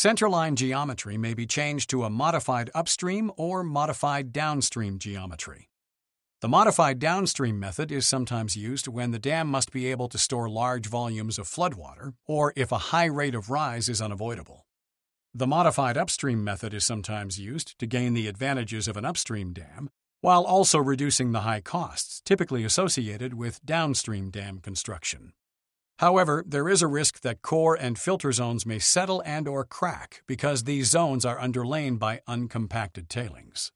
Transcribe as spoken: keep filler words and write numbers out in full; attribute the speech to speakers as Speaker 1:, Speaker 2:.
Speaker 1: Centerline geometry may be changed to a modified upstream or modified downstream geometry. The modified downstream method is sometimes used when the dam must be able to store large volumes of floodwater or if a high rate of rise is unavoidable. The modified upstream method is sometimes used to gain the advantages of an upstream dam, while also reducing the high costs typically associated with downstream dam construction. However, there is a risk that core and filter zones may settle and or crack because these zones are underlain by uncompacted tailings.